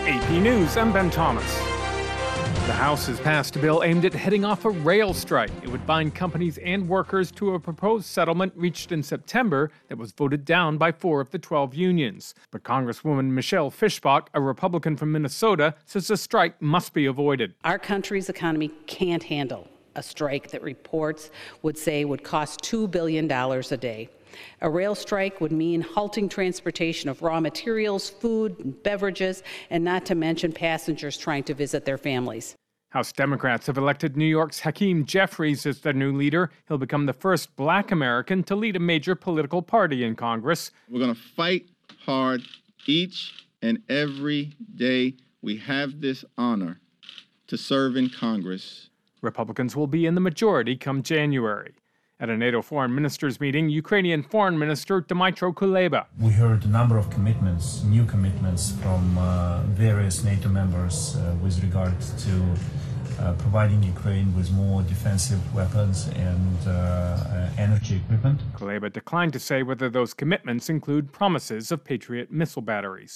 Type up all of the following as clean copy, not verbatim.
AP News, I'm Ben Thomas. The House has passed a bill aimed at heading off a rail strike. It would bind companies and workers to a proposed settlement reached in September that was voted down by 4 of the 12 unions. But Congresswoman Michelle Fischbach, a Republican from Minnesota, says the strike must be avoided. Our country's economy can't handle a strike that reports would say would cost $2 billion a day. A rail strike would mean halting transportation of raw materials, food, and beverages, and not to mention passengers trying to visit their families. House Democrats have elected New York's Hakeem Jeffries as their new leader. He'll become the first black American to lead a major political party in Congress. We're going to fight hard each and every day we have this honor to serve in Congress. Republicans will be in the majority come January. At a NATO foreign ministers meeting, Ukrainian Foreign Minister Dmytro Kuleba. We heard a number of commitments, new commitments from various NATO members with regard to providing Ukraine with more defensive weapons and energy equipment. Kuleba declined to say whether those commitments include promises of Patriot missile batteries.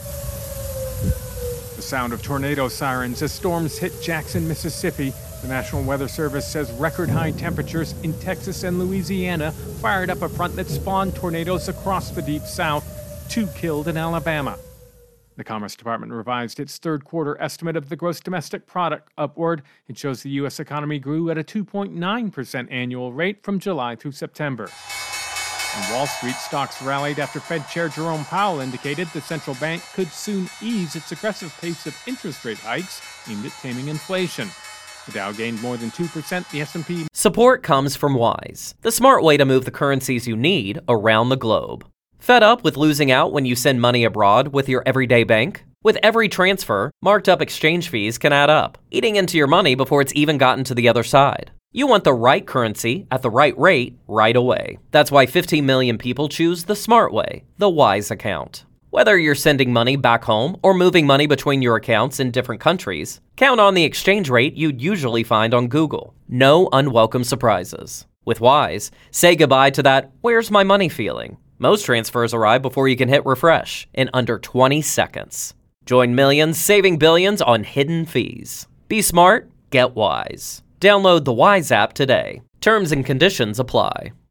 The sound of tornado sirens as storms hit Jackson, Mississippi. The National Weather Service says record-high temperatures in Texas and Louisiana fired up a front that spawned tornadoes across the Deep South, 2 killed in Alabama. The Commerce Department revised its third-quarter estimate of the gross domestic product upward. It shows the U.S. economy grew at a 2.9% annual rate from July through September. And Wall Street stocks rallied after Fed Chair Jerome Powell indicated the central bank could soon ease its aggressive pace of interest rate hikes aimed at taming inflation. The Dow gained more than 2%, the S&P... Support comes from Wise, the smart way to move the currencies you need around the globe. Fed up with losing out when you send money abroad with your everyday bank? With every transfer, marked up exchange fees can add up, eating into your money before it's even gotten to the other side. You want the right currency at the right rate right away. That's why 15 million people choose the smart way, the Wise account. Whether you're sending money back home or moving money between your accounts in different countries, count on the exchange rate you'd usually find on Google. No unwelcome surprises. With Wise, say goodbye to that "where's my money" feeling. Most transfers arrive before you can hit refresh in under 20 seconds. Join millions saving billions on hidden fees. Be smart, get Wise. Download the Wise app today. Terms and conditions apply.